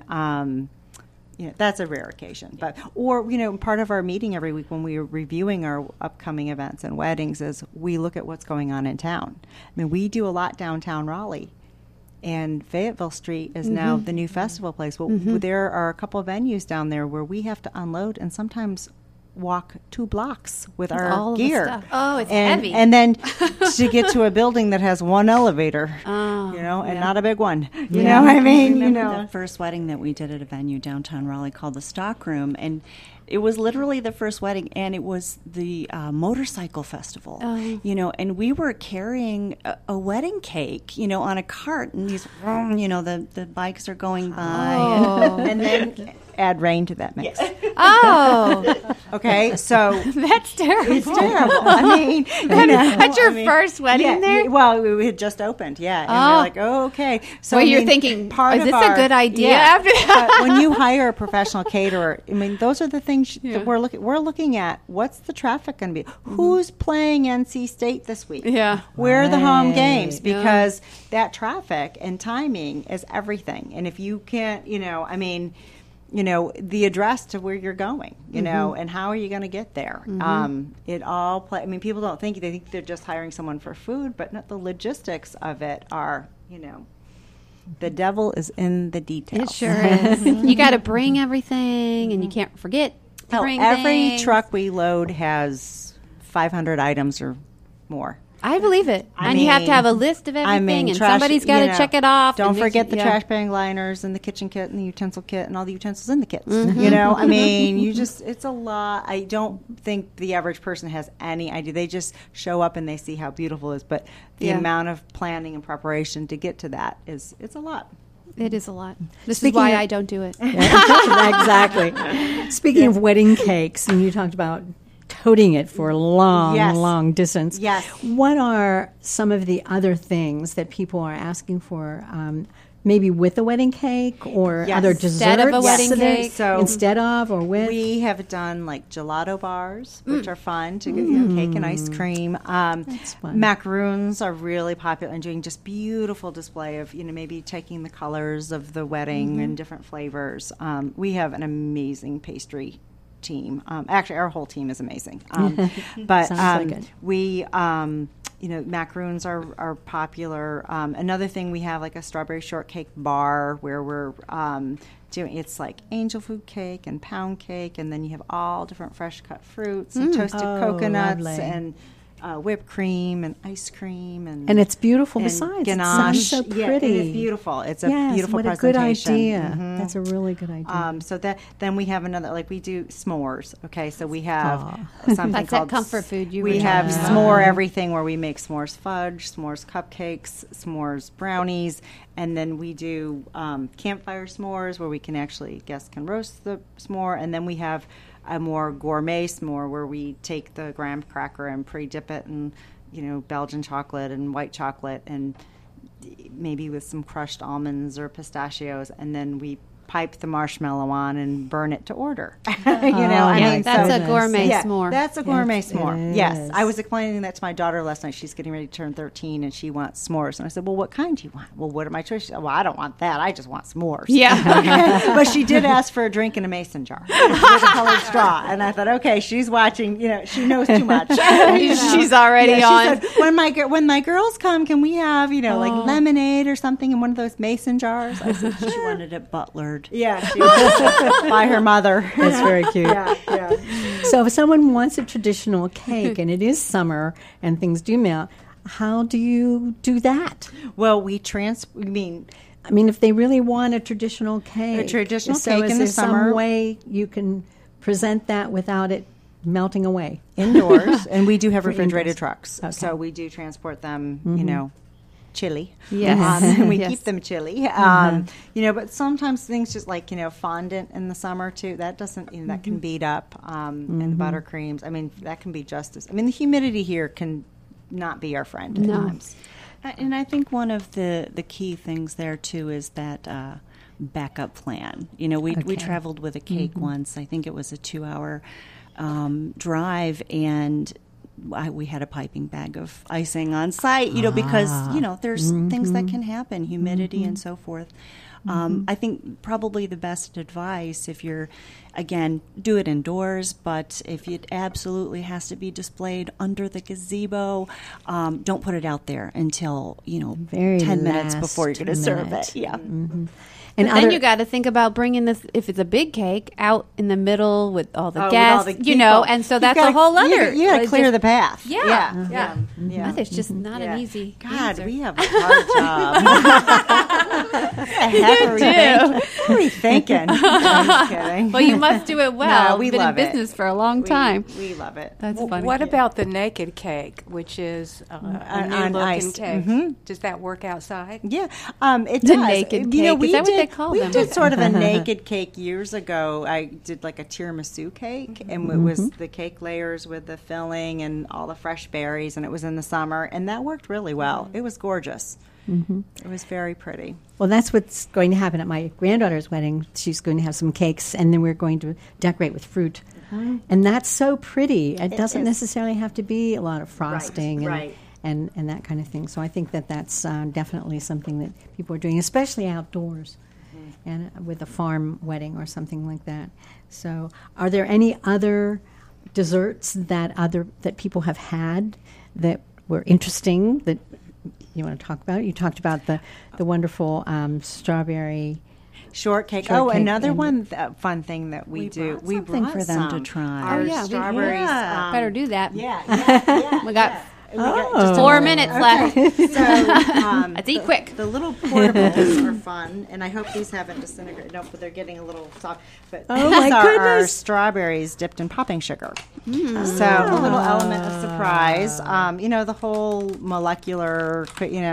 that's a rare occasion. But, part of our meeting every week when we are reviewing our upcoming events and weddings is we look at what's going on in town. I mean, we do a lot downtown Raleigh. And Fayetteville Street is now the new festival place. Well, there are a couple of venues down there where we have to unload and sometimes walk 2 blocks with our all of the gear. stuff. Oh, it's and, heavy. And then to get to a building that has one elevator, and not a big one. You know what I mean? The first wedding that we did at a venue downtown Raleigh called the Stock Room, and it was literally the first wedding, and it was the motorcycle festival. And we were carrying a wedding cake, on a cart, and these, the bikes are going by, and then add rain to that mix. Oh, Okay, so that's terrible. it's terrible. I mean, That's your first wedding there? Well, we had just opened, and we're like, okay. So Well, I you're mean, thinking, part is of this our- a good idea Yeah. after that? But when you hire a professional caterer, I mean, those are the things that we're looking at. What's the traffic going to be? Who's playing NC State this week? Yeah. Where are the home games? Yeah. Because that traffic and timing is everything. And if you can't, the address to where you're going, and how are you going to get there? It all people don't think, they think they're just hiring someone for food, but not the logistics of it are, the devil is in the details. It sure is. You got to bring everything, and you can't forget to bring every things. truck we load has 500 items or more. I believe it. I And you have to mean- have a list of everything, and trash- somebody's got to check it off. Don't and there's- forget the yeah. trash bag liners and the kitchen kit and the utensil kit and all the utensils in the kits. It's a lot. I don't think the average person has any idea. They just show up and they see how beautiful it is. But the Yeah. amount of planning and preparation to get to that it's a lot. It is a lot. This Speaking is why of- I don't do it. Exactly. Speaking of wedding cakes, and you talked about toting it for a long, Yes. long distance. Yes. What are some of the other things that people are asking for? Maybe with a wedding cake or Yes. other Instead desserts? of a wedding that they- cake. So instead of or with? We have done like gelato bars, which are fun to get cake and ice cream. That's fun. Macaroons are really popular and doing just beautiful display of, maybe taking the colors of the wedding and different flavors. We have an amazing pastry team. Actually, our whole team is amazing. But Sounds like it. we, macaroons are popular. Another thing, we have like a strawberry shortcake bar where we're doing, it's like angel food cake and pound cake, and then you have all different fresh cut fruits and toasted coconuts lovely. and whipped cream and ice cream and And it's beautiful and besides. It ganache. sounds so pretty. Yeah, and it's beautiful. It's a Yes, beautiful what a good presentation. idea. Mhm. That's a really good idea. So then we have another, like we do s'mores. Okay, so we have something That's that called comfort food you We were have talking about. s'more everything, where we make s'mores fudge, s'mores cupcakes, s'mores brownies, and then we do campfire s'mores where we can actually, guests can roast the s'more, and then we have a more gourmet s'more where we take the graham cracker and pre-dip it in, Belgian chocolate and white chocolate and maybe with some crushed almonds or pistachios, and then we pipe the marshmallow on and burn it to order. I mean, that's so- a gourmet yeah, s'more. That's a gourmet Yes, it s'more. Yes, is. I was explaining that to my daughter last night. She's getting ready to turn 13, and she wants s'mores. And I said, "Well, what kind do you want?" "Well, what are my choices?" "Well, I don't want that. I just want s'mores." Yeah. But she did ask for a drink in a mason jar with a colored straw, and I thought, okay, she's watching. She knows too much. She's already She on. said, when my girls come, can we have like lemonade or something in one of those mason jars? I said, She wanted it butlered. yeah, she was by her mother. That's very cute. Yeah. So if someone wants a traditional cake and it is summer and things do melt, how do you do that? Well, I mean, if they really want a traditional cake, A traditional so cake is in the there summer- some way you can present that without it melting away? indoors, and we do have For refrigerated indoors. trucks, Okay. so we do transport them. Chilly. Yes. And we Yes. keep them chilly. But sometimes things just like, fondant in the summer too, that doesn't, that can beat up, and buttercreams. I mean, that can be just as, the humidity here can not be our friend at times. And I think one of the key things there too is that backup plan. We traveled with a cake once. I think it was a 2-hour drive, and we had a piping bag of icing on site. Because there's things that can happen, humidity and so forth. I think probably the best advice, if you're, again, do it indoors, but if it absolutely has to be displayed under the gazebo, don't put it out there until, Very 10 minutes last before you're going to serve minute. it. Yeah. And But then you got to think about bringing this, if it's a big cake, out in the middle with all the guests, people. and so You've that's gotta- a whole other. You got to clear the path. Yeah. Yeah. That is just not an easy. God, answer. we have a hard job. What the heck are we thinking? I'm just kidding. Well, you must do it well. No, we You've been love in it. business for a long time. We love it. That's funny. What about the naked cake, which is a new on looking ice. cake? Does that work outside? Yeah, it The does. naked You know, cake. we Is that what did, they call we them? did sort of a naked cake years ago. I did like a tiramisu cake, and it was the cake layers with the filling and all the fresh berries, and it was in the summer, and that worked really well. It was gorgeous. It was very pretty. Well, that's what's going to happen at my granddaughter's wedding. She's going to have some cakes, and then we're going to decorate with fruit. And that's so pretty. It doesn't is. necessarily have to be a lot of frosting right. and that kind of thing. So I think that's definitely something that people are doing, especially outdoors and with a farm wedding or something like that. So are there any other desserts that people have had that were interesting that you want to talk about? You talked about the wonderful strawberry Shortcake. Shortcake Another and- one fun thing that we do. We something brought for them to some. try. Our yeah, we- strawberries. yeah. Better do that. Yeah. We got We got just 4 minutes left. So, Let's eat quick. The little portables are fun, and I hope these haven't disintegrated. No, but they're getting a little soft. But Oh, these my are our goodness. strawberries dipped in popping sugar. So a little element of surprise. The whole molecular,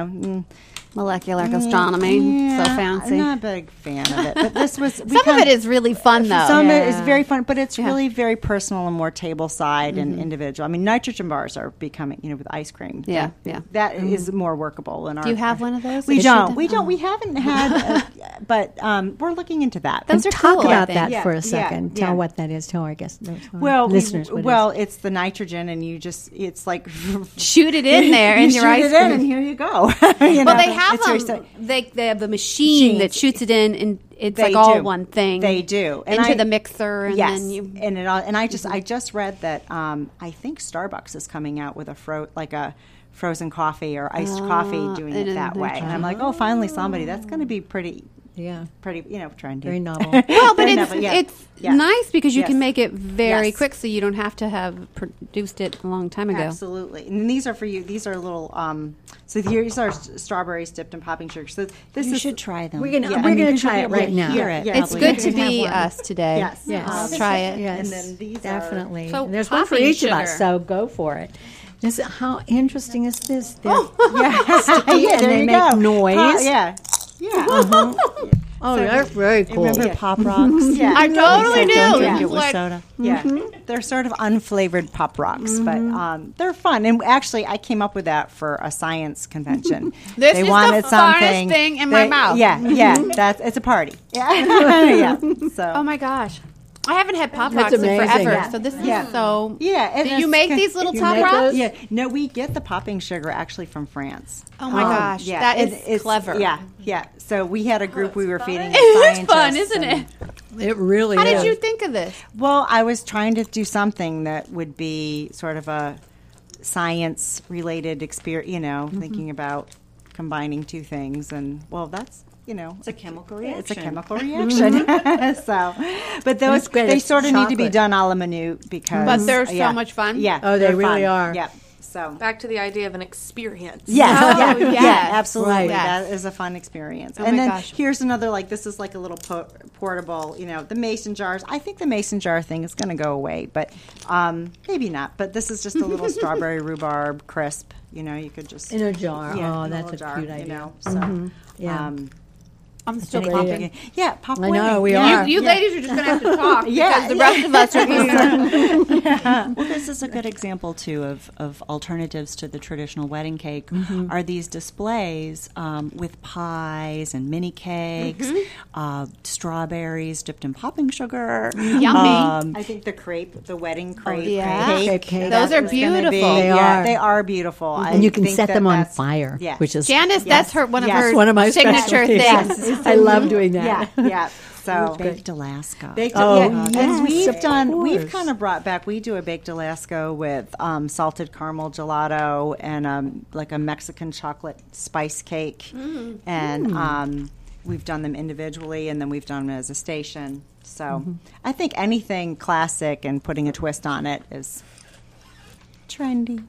Molecular gastronomy. yeah, So fancy. I'm not a big fan of it, but this was Some of it is really fun, though. Some of it is very fun, but it's really very personal and more table side and individual. I mean, nitrogen bars are becoming, with ice cream. Yeah, yeah. That is more workable in our. Do you have one of those? We They don't. should- We don't. We haven't had, but we're looking into that. Those are Talk cool, I about think. that Yeah, for a yeah, second. yeah. Tell what that is. Tell our guests, our Well, listeners. what it is. it's the nitrogen, and it's like Shoot it in there in you your shoot ice it in, cream. and here you go. Well, they have It's very them. si- They have a machine that Machines. shoots it in, and it's They like all do. one thing. They do. And into I- the mixer, and yes, then you. and it all, and I just read that I think Starbucks is coming out with a frozen coffee or iced coffee, doing it that way, and I'm like, oh, finally somebody. That's going to be pretty, trendy. Very novel. Well, but Very it's novel, yeah. it's Yes. nice because you Yes. can make it very Yes. quick, so you don't have to have produced it a long time ago. Absolutely, and these are for you. These are little. So these are strawberries dipped in popping sugar. So this You is should try them. We're gonna Yeah, we're I mean, gonna because try you'll it be right able to now. hear it. Yeah, It's we good can to be have one. us today. Yes. Yes. I'll try it. Yes, And then these are- definitely. So And there's one for popping each of us, sugar. so go for it. How interesting is this? Yes, and there they you make go. noise. Yeah. Oh, that's very cool. Remember Pop Rocks? Yeah. I totally do. Don't drink It's it with like- soda. Yeah, They're sort of unflavored Pop Rocks, but they're fun. And actually, I came up with that for a science convention. This they is the wanted funnest something. thing in my mouth. Yeah, it's a party. Yeah, yeah. So. Oh my gosh. I haven't had Pop That's Rocks in amazing. forever, Yeah. so this is Yeah. so... Yeah, and Do you it's make kind- these little You Pop make Rocks? those? Yeah, no, we get the popping sugar actually from France. Oh my gosh, that is it's clever. Yeah. So we had a group we were feeding. It is scientists fun, isn't and- it? It really How is. did you think of this? Well, I was trying to do something that would be sort of a science-related experience. Thinking about combining two things, and that's. It's a chemical reaction. It's a chemical reaction. But those That's great. they It's sort of need to be chocolate. done a la minute because. But they're so yeah. much fun. Yeah. Oh, they they're really fun. are. Yeah. So. Back to the idea of an experience. Yes, Oh, yes. yeah, absolutely. Right. Yes. That is a fun experience. Oh and my then gosh. here's another, this is like a little portable, the mason jars. I think the mason jar thing is going to go away, but maybe not. But this is just a little strawberry rhubarb crisp. You could just. In a jar. Yeah, Oh, in that's little a jar, cute idea. So, Yeah. I'm still great. popping. Yeah, pop I away. know, we Yeah. are. You ladies are just going to have to talk Yeah, because the rest of us are Well, this is a good example too of alternatives to the traditional wedding cake. Are these displays with pies and mini cakes, strawberries dipped in popping sugar? Yummy. I think the wedding crepe yeah. cake. Crepe cake. Those are That is gonna beautiful. be- They yeah, are. they are beautiful. And you can set them on fire, yeah. which is Janice, that's her one of Yes. her one of my signature specialties. things. I love doing that. Yeah. So baked Alaska. Oh, And yes, we've of done. course. We've kind of brought back. We do a baked Alaska with salted caramel gelato and like a Mexican chocolate spice cake, and we've done them individually, and then we've done them as a station. So I think anything classic and putting a twist on it is trendy.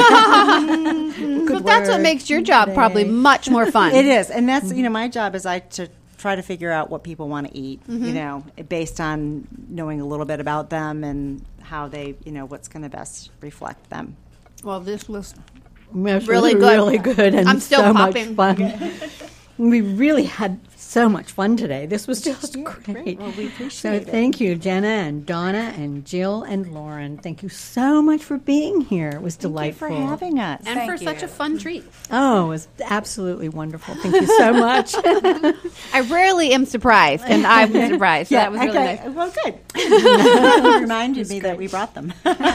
But that's what makes your job probably much more fun. It is, and that's my job is to try to figure out what people want to eat. Based on knowing a little bit about them and how they, what's going to best reflect them. Well, this was Really Really good. Really good. And I'm still so popping. much fun. We really had so much fun today. This was just great. Well, we appreciate it. Thank you, Jenna and Donna and Jill and Lauren. Thank you so much for being here. It was delightful. Thank you for having us. and for such a fun treat. Oh, it was absolutely wonderful. Thank you so much. I rarely am surprised, and I was surprised. So that was really nice. Well, good. You reminded me that we brought them.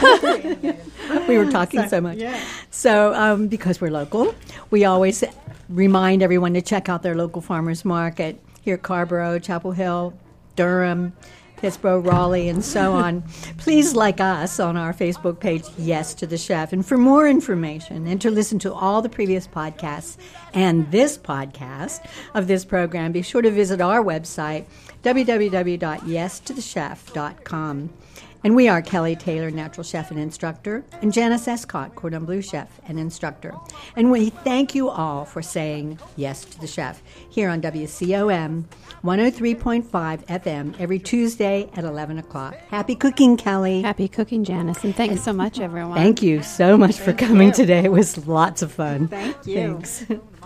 We were talking so much. So, because we're local, we always remind everyone to check out their local farmers market here at Carborough, Chapel Hill, Durham, Pittsburgh, Raleigh, and so on. Please like us on our Facebook page, Yes to the Chef. And for more information and to listen to all the previous podcasts and this podcast of this program, be sure to visit our website, www.yestothechef.com. And we are Kelly Taylor, natural chef and instructor, and Janice Escott, cordon bleu chef and instructor. And we thank you all for saying yes to the chef here on WCOM 103.5 FM every Tuesday at 11 o'clock. Happy cooking, Kelly. Happy cooking, Janice, and thanks so much, everyone. Thank you so much for coming today. It was lots of fun. Thank you. Thanks.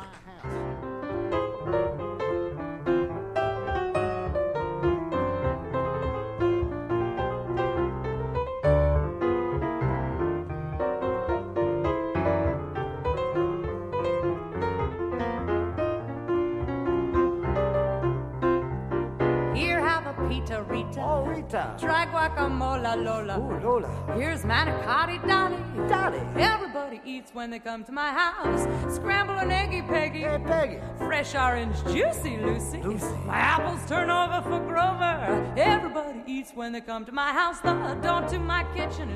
Here, have a pita Rita. Oh, Rita. Try guacamole, Lola. Ooh, Lola. Here's manicotti, Dolly. Dolly. Everybody eats when they come to my house. Scramble an eggy, Peggy. Hey, Peggy. Fresh orange, juicy, Lucy. Lucy. My apples turn over for Grover. Everybody eats when they come to my house. The door to my kitchen